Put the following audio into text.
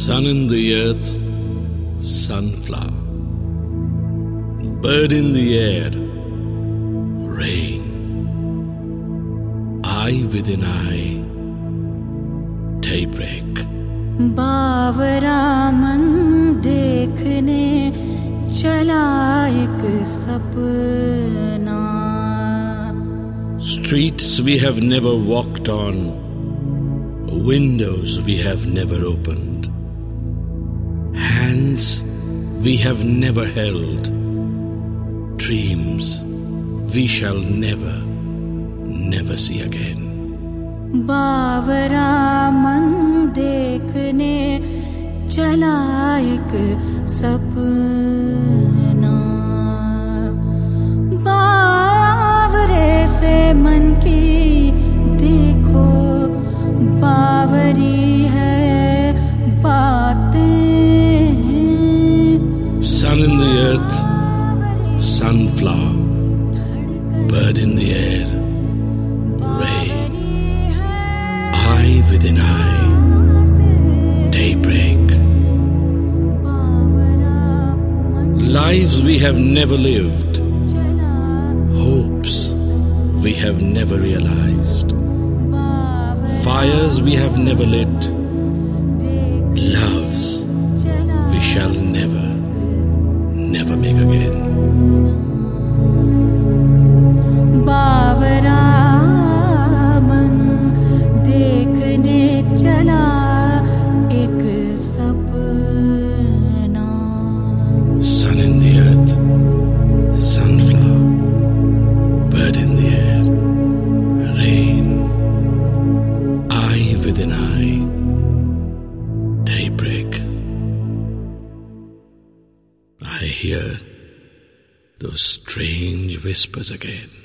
Sun in the earth, sunflower. Bird in the air, rain. Eye within eye, daybreak. बावरा मन देखने चला एक सपना. Streets we have never walked on, windows we have never opened, hands we have never held, dreams we shall never, never see again. बावरा मन देखने चला एक सपना. बावरे से मन की देखो बावरी है बातें. Sun in the earth, sunflower. Bird in the air, rain. Eye within eye, daybreak. Lives we have never lived, hopes we have never realized, fires we have never lit, loves we shall never, never make again. बावरा मन देखने चला एक सपना. Sun in the earth, sunflower. Bird in the air, rain. Eye within eye, daybreak. I hear those strange whispers again.